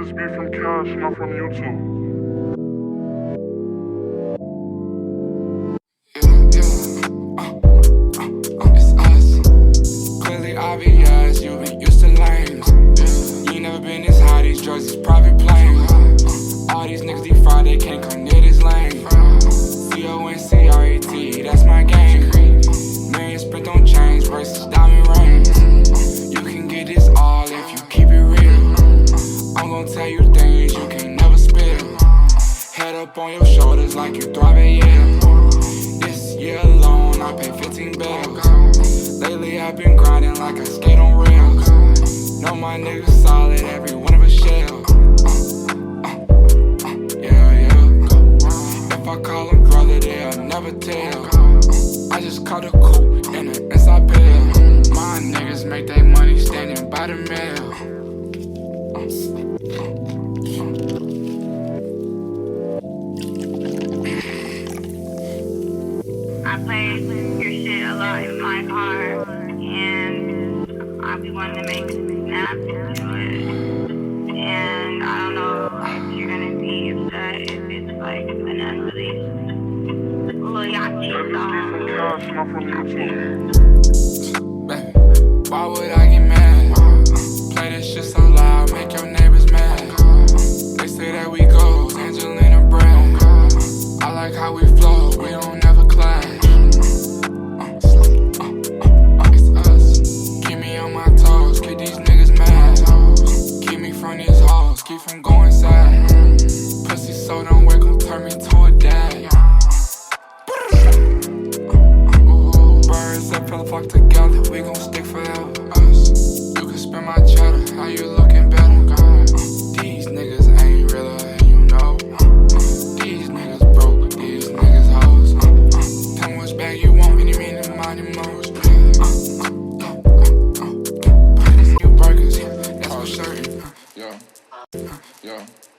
this beat from Cash, not from YouTube. It's us. Clearly obvious, you been used to lanes. You ain't never been this high, these drugs is private planes. All these niggas defraud, they can't come near this lane. CONCRET, that's my game. Million spent on chains versus diamond rings. You can get this all if you keep it real. I'm gon' tell you things you can never spill. Head up on your shoulders like you thrive at Yale. This year alone, I paid 15 bills. Lately I've been grinding like I skate on rails. Know my niggas solid, every one of a shell. If I call them brother, they'll never tell. I just caught a coupe in an inside bell. My niggas make their money standing by the mail. I play your shit a lot in my car, and I be wanting to make snaps to it. And I don't know if you're gonna be upset if it's like an unreleased Lil Yachty song. This beat from Cash, not from YouTube. Baby, why would I get mad? Play this shit so loud, make your neighbors mad. They say that we gold, Angelina brand. I like how we flow, we don't ever clash. It's us. Keep me on my toes, keep these niggas mad. Keep me from these hoes, keep from going sad. Pussy so don't work, gon' turn me to a dad. Birds that fell flock together, we gon' stick forever. Us. You can spend my cheddar, how you looking better? These niggas ain't real, and you know. These niggas broke, these niggas hoes. Tell me which bag you want, any meaning, money most. You burgers, that's for certain. Yo.